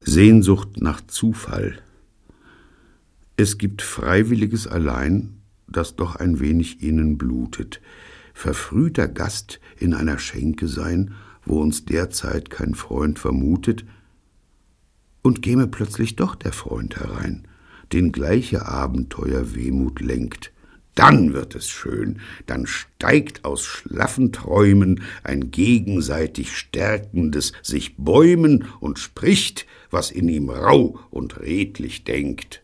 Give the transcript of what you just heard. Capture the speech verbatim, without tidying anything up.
Sehnsucht nach Zufall. Es gibt Freiwilliges allein, das doch ein wenig ihnen blutet. Verfrühter Gast in einer Schenke sein, wo uns derzeit kein Freund vermutet, und käme plötzlich doch der Freund herein, den gleiche Abenteuer Wehmut lenkt. Dann wird es schön, dann steigt aus schlaffen Träumen ein gegenseitig stärkendes sich bäumen und spricht, was in ihm rauh und redlich denkt.